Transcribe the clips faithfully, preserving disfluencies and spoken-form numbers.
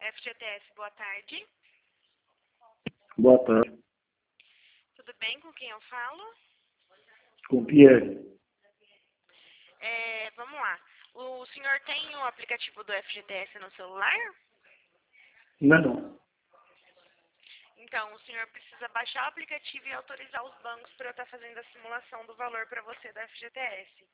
F G T S, boa tarde. Boa tarde. Tudo bem? Com quem eu falo? Com Pierre. É, vamos lá. O senhor tem o aplicativo do F G T S no celular? Não. Então, o senhor precisa baixar o aplicativo e autorizar os bancos para eu estar fazendo a simulação do valor para você da F G T S.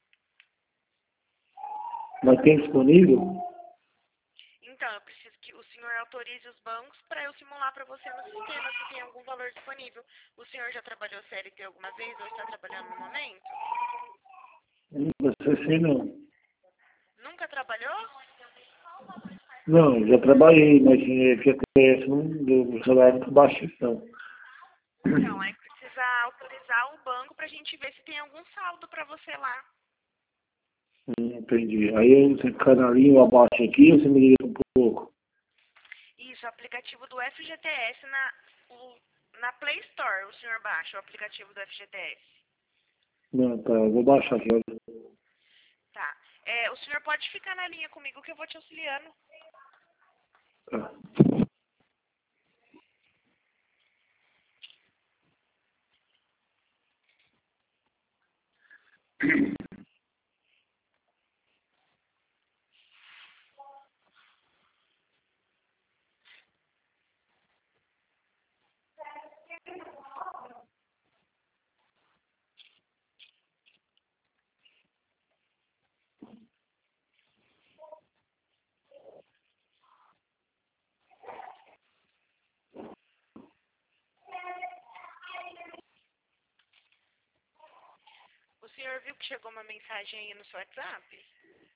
Mas tem disponível? Então, eu preciso que o senhor autorize os bancos para eu simular para você no sistema se tem algum valor disponível. O senhor já trabalhou C L T alguma vez ou está trabalhando no momento? Você sim, não. Nunca trabalhou? Não, já trabalhei, mas em F G T S não deu salário muito baixo, não. Então, aí precisa autorizar o banco para a gente ver se tem algum saldo para você lá. Hum, entendi. Aí você canalinho abaixo aqui, você me liga um pouco. Isso, o aplicativo do F G T S na, o, na Play Store, o senhor baixa o aplicativo do F G T S. Não, tá, eu vou baixar aqui. Tá. É, o senhor pode ficar na linha comigo que eu vou te auxiliando. Tá. O senhor viu que chegou uma mensagem aí no seu WhatsApp?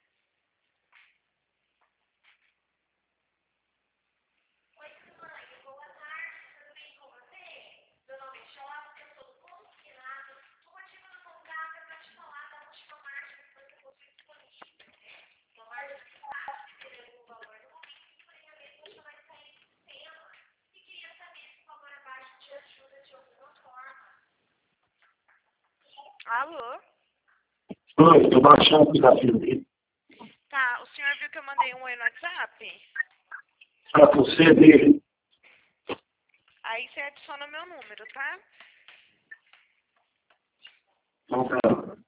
Alô? Oi, estou baixando o aplicativo aqui. Tá, o senhor viu que eu mandei um oi no WhatsApp? Tá com C D. Aí você adiciona meu número, tá? Então tá.